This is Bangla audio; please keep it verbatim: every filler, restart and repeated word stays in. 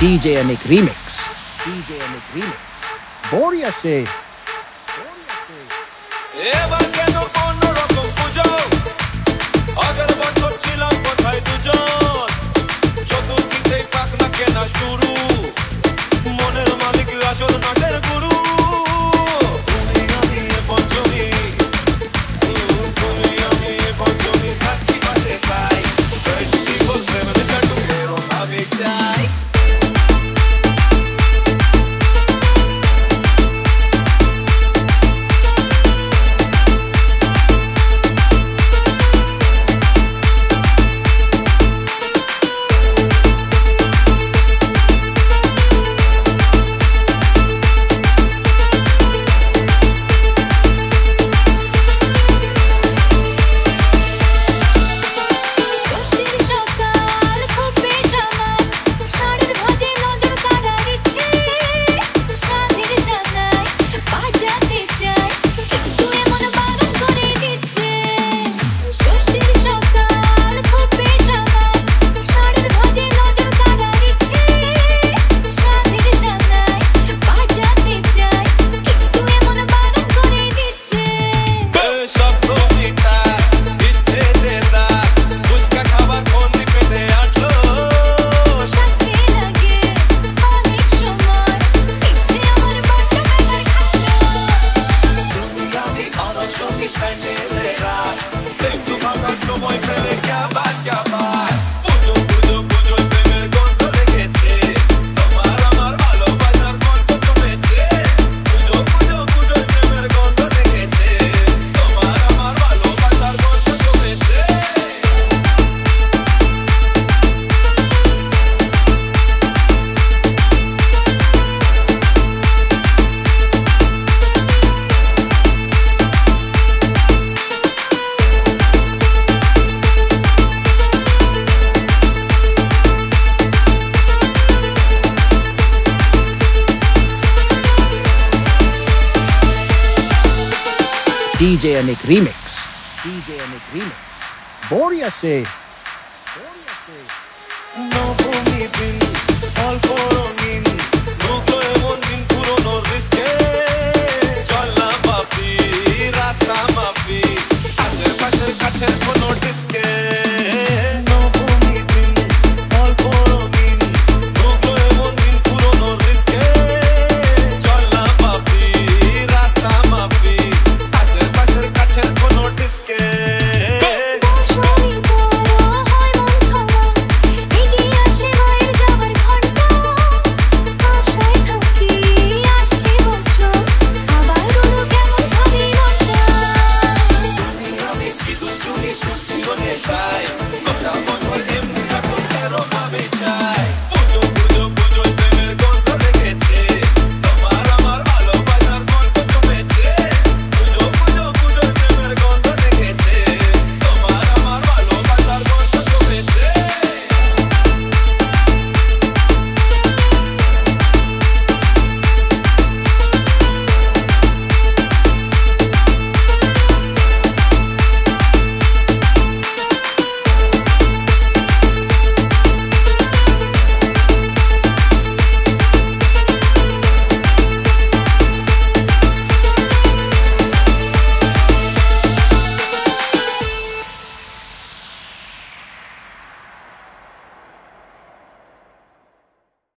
D J Anik Remix. D J Anik Remix. Boria se. এবার কেন কোনো রকম পুজো আগের বছর ছিলাম কোথায় দুজন চতুর্থীতেই পাক না কেনা শুরু মনের মালিক আসল নাটের গুরু তুমি আমি এ পঞ্চমী তুমি আমি এ পঞ্চমী খাচ্ছি পাশে পাই টোয়েন্টি ফোর সেভেন চাটু ফেরো ভাবে চাই D J Anik Remix. D J Anik Remix. Boria se. Boria se. No